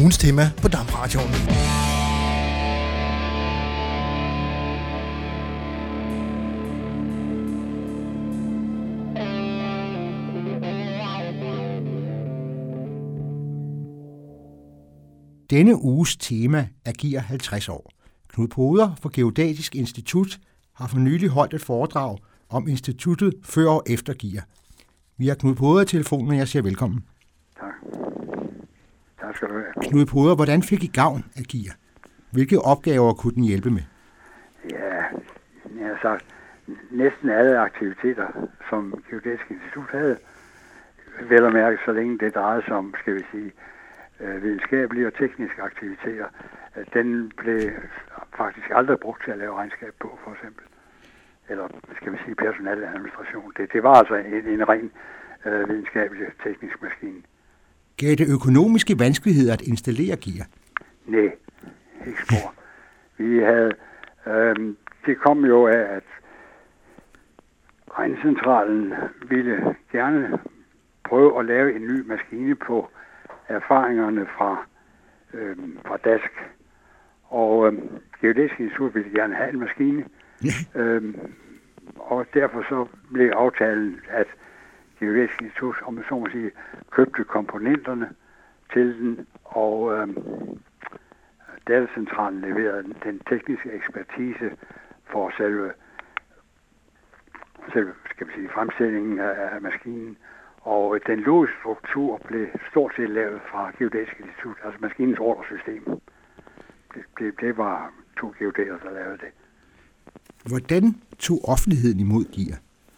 ugens tema på DAB-radioen. Denne uges tema er GIER 50 år. Knud Poder fra Geodatisk Institut har for nylig holdt et foredrag om instituttet før og efter GIER. Vi har Knud Poder i telefonen, og jeg siger velkommen. Tak. Tak skal du have. Knud Poder, hvordan fik I gavn af GIER? Hvilke opgaver kunne den hjælpe med? Ja, jeg har sagt, næsten alle aktiviteter, som Geodatisk Institut havde, vel at mærke, så længe det drejede sig om, skal vi sige, videnskabelige og tekniske aktiviteter, den blev faktisk aldrig brugt til at lave regnskab på, for eksempel. Eller, skal vi sige, personaladministration. Det var altså en ren videnskabelig teknisk maskine. Gav det økonomiske vanskeligheder at installere GIER? Nej, ikke spor. Vi havde, det kom jo af, at Regnecentralen ville gerne prøve at lave en ny maskine på erfaringerne fra DASK. Og Geodatisk Institut ville gerne have en maskine. Og derfor så blev aftalen, at Geodatisk Institut, om man så må sige, købte komponenterne til den, og Datacentralen leverede den tekniske ekspertise for selve skal vi sige, fremstillingen af maskinen. Og den logiske struktur blev stort set lavet fra Geodatisk Institut, altså maskinens ordersystem. Det var 2 geodæter, der lavede det. Hvordan tog offentligheden imod GIER?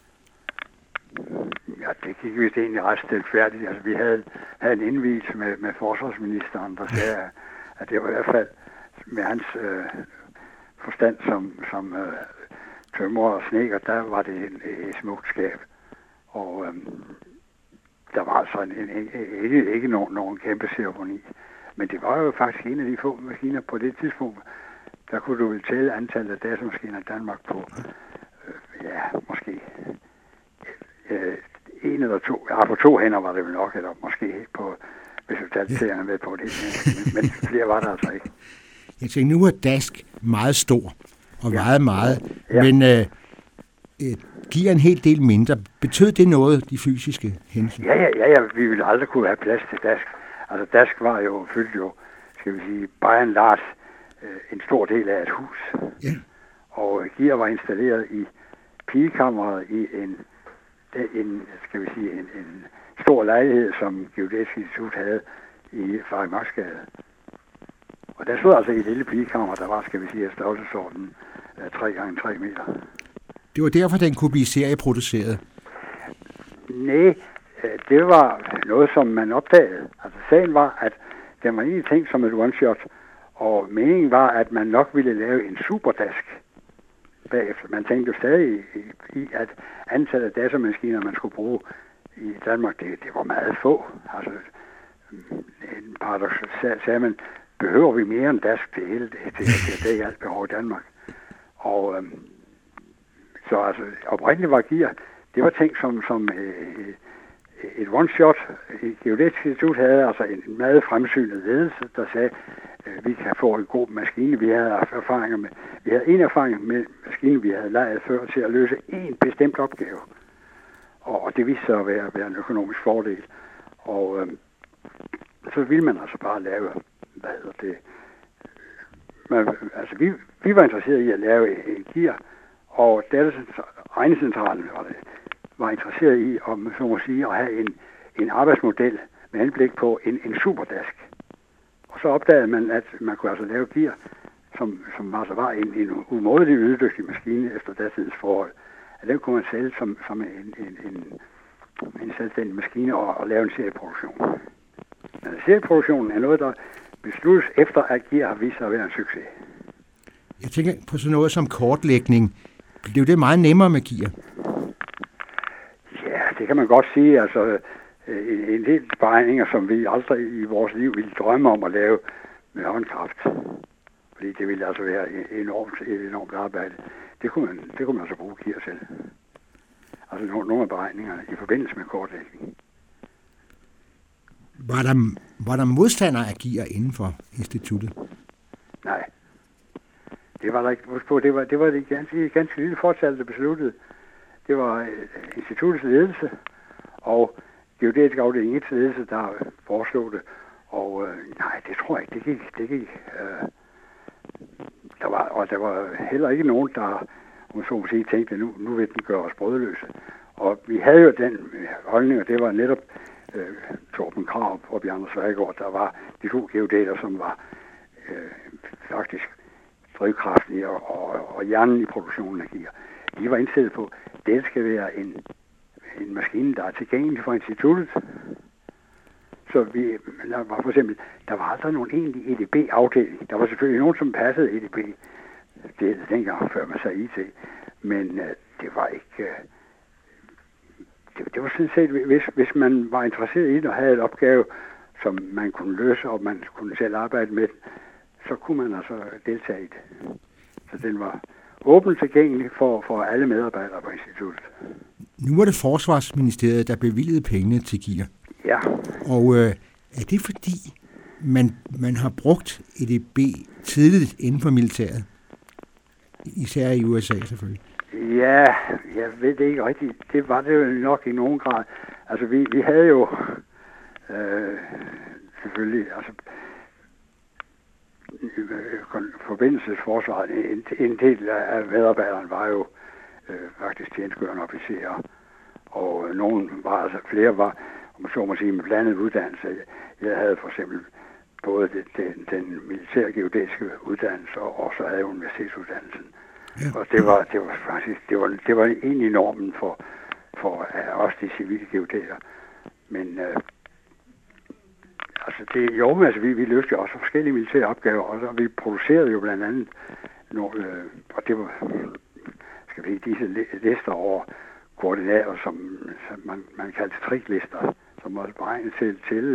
Ja, det gik vist egentlig ret stilfærdigt. Altså, vi havde en indvielse med forsvarsministeren, der sagde, at det var i hvert fald med hans forstand som tømrer og snedker, der var det et smukt skab. Og der var altså ikke nogen kæmpe ceremoni. Men det var jo faktisk en af de få maskiner på det tidspunkt. Der kunne du vel tælle antallet af datamaskiner i Danmark på, måske en eller to. Ja, på 2 hænder var det vel nok, eller måske på, hvis vi talte serierne med på det. Men flere var der altså ikke. Jeg tænker, nu er DASK meget stor og vejet meget, ja. Men giver en hel del mindre. Betød det noget, de fysiske hensyn? Ja, vi ville aldrig kunne have plads til DASK. Altså DASK var jo, fyldte jo, skal vi sige, by and large, en stor del af et hus. Ja. Og GIER var installeret i pigekammeret i en stor lejlighed, som Geodatisk Institut havde i Frederiksmarksgade. Og der stod altså et lille pigekammer, der var, skal vi sige, af størrelsesorden 3x3 meter. Det var derfor, den kunne blive serieproduceret? Nej, det var noget, som man opdagede. Altså sagen var, at den var egentlig tænkt som et one-shot, og meningen var, at man nok ville lave en superdask bagefter. Man tænkte jo stadig i, at antallet af datamaskiner, man skulle bruge i Danmark, det var meget få. Altså, en paradoks sagde man, behøver vi mere end dask til hele det er alt behov i Danmark. Og så altså, oprindeligt var GIER, det var tænkt som et one-shot. Geodatisk Institut havde altså en meget fremsynet ledelse, der sagde, vi kan få en god maskine. Vi havde en erfaring med maskinen, vi havde lejet før til at løse en bestemt opgave. Og det viste sig at være en økonomisk fordel. Og så ville man altså bare lave, vi var interesseret i at lave en GIER, og Regnecentralen var interesseret i, om så må sige, at have en arbejdsmodel med henblik på en superdask. Og så opdagede man, at man kunne altså lave GIER, som altså var en umådelig ydedygtig maskine efter datidens forhold. At den kunne man sælge som en selvstændig maskine og lave en serieproduktion. Men serieproduktionen er noget, der besluttes efter, at GIER har vist sig at være en succes. Jeg tænker på sådan noget som kortlægning. Blev det meget nemmere med GIER? Ja, det kan man godt sige. Altså, en del beregninger, som vi aldrig i vores liv ville drømme om at lave med håndkraft. Fordi det ville altså være et enormt arbejde. Det kunne man altså bruge GIER til. Altså nogle af beregningerne i forbindelse med kortlægning. Var der modstandere af gear inden for instituttet? Nej. Det var der ikke. Det var det ganske lille fortal, der besluttede. Det var instituttets ledelse og geodetisk afdeling 1 ledelse, der foreslog det. Og nej, det tror jeg ikke. Det gik. Der var heller ikke nogen, der om så må sige, tænkte, nu vil den gøre os brødløse. Og vi havde jo den holdning, og det var netop Torben Krav og Bjarne Sværegård, der var de to geodater, som var faktisk drivkraften i og hjernen i produktionen af gear. De var indstillet på, at det skal være en maskine, der er tilgængelig for instituttet. Så der var aldrig nogen egentlig EDB-afdeling. Der var selvfølgelig nogen, som passede EDB. Det dengang, før man sagde IT. Men det var ikke... Det var sådan set, hvis man var interesseret i det og havde et opgave, som man kunne løse, og man kunne selv arbejde med, så kunne man altså deltage i det. Så den var åbent tilgængelig for alle medarbejdere på instituttet. Nu var det Forsvarsministeriet, der bevilgede pengene til gear. Ja. Og er det fordi, man har brugt EDB tidligt inden for militæret? Især i USA selvfølgelig. Ja, jeg ved det ikke rigtigt. Det var det jo nok i nogen grad. Altså vi havde jo selvfølgelig forbindelsesforsvaret. En del af medarbejderne var jo faktisk tjenestegørende officerer. Og flere var, om man så må sige, med blandet uddannelse. Jeg havde for eksempel både den militære geodætiske uddannelse, og så havde jeg universitetsuddannelsen. Ja. Og det var egentlig normen for os de civile geodæter. Men vi løste jo også forskellige militære opgaver, og så vi producerede jo blandt andet nogle, og det var disse lister over koordinater, som man kaldte striklister, som var beregnet til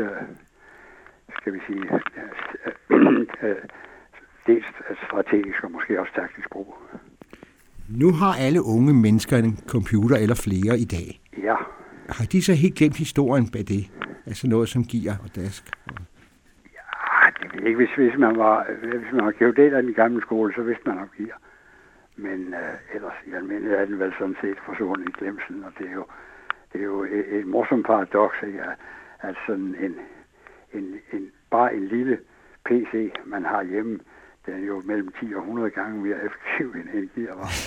dels strategisk og måske også taktisk brug. Nu har alle unge mennesker en computer eller flere i dag. Ja. Har de så helt glemt historien bag det? Altså noget som gear og dask? Ja, det ved jeg ikke. Hvis man var geodater i den gamle skole, så vidste man om gear. Men ellers i almindelighed er den vel sådan set forsvundet i glemslen, og det er jo et morsomt paradoks, ikke? At sådan bare en lille PC, man har hjemme, den er jo mellem 10 og 100 gange mere effektiv end en gear var.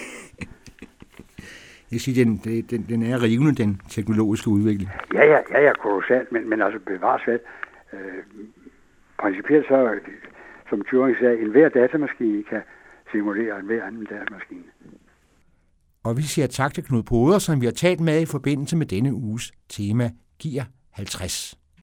Jeg siger, den er rivende, den teknologiske udvikling. Ja, kolossalt, men altså bevarsvært. Principielt så, som Turing sagde, enhver datamaskine kan simulere enhver anden datamaskine. Og vi siger tak til Knud Poder, som vi har talt med i forbindelse med denne uges tema Gear 50.